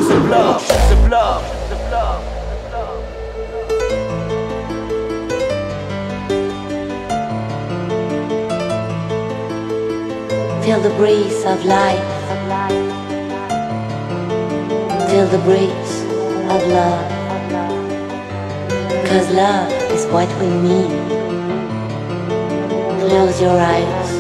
oceans of love, oceans of love, oceans of love. Feel the breeze of life. Feel the breeze of love. 'Cause love is what we mean. Close your eyes.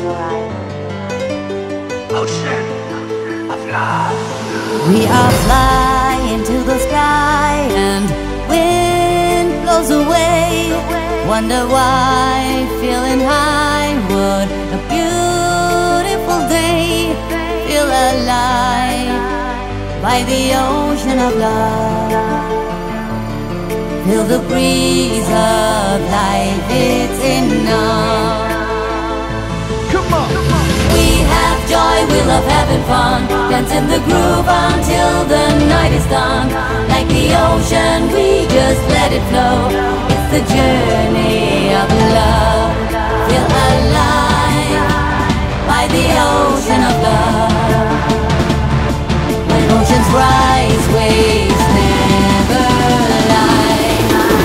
Ocean of love. We are flying to the sky and wind blows away. Wonder why, feeling high, what a beautiful day. Feel alive by the ocean of love. Feel the breeze of life, it's enough. Come on, come on. We have joy, we love having fun. Dance in the groove until the night is done. Like the ocean, we just let it flow. It's the journey of love. Feel alive by the ocean of love. When oceans rise, waves never lie.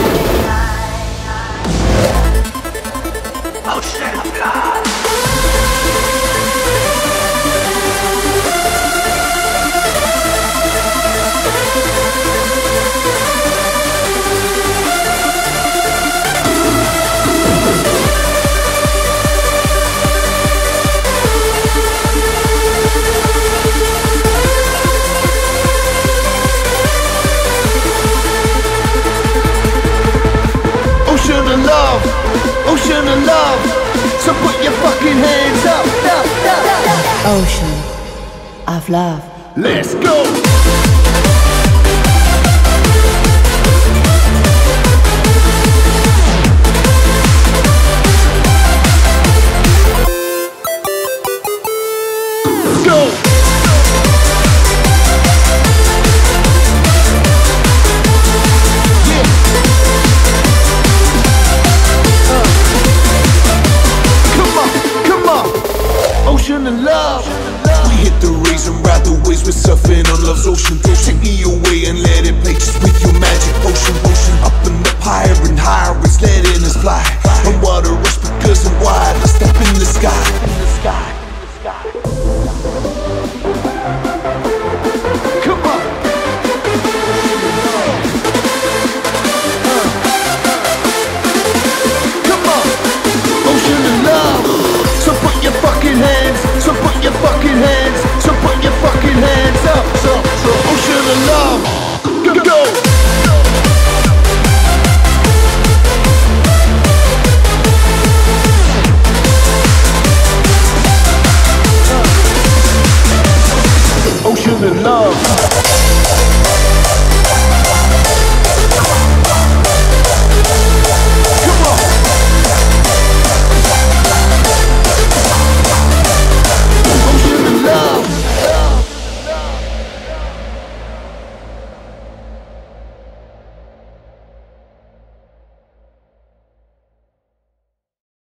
Ocean of love. Ocean of love, ocean of love. So put your fucking hands up, up, up, up. Ocean of love. Let's go. Go. Ocean of love. We hit the rays and ride the waves. We're surfing on love's ocean. Take me away and let it play just with your magic potion. Up and up, higher and higher, it's letting us fly. And water rush because I'm wide. Let's step in the sky. Come on. Come on. Ocean of love. So put your fucking hands. So put your fucking hands. So put your fucking hands up. So ocean of love. Go, go. Ocean of love.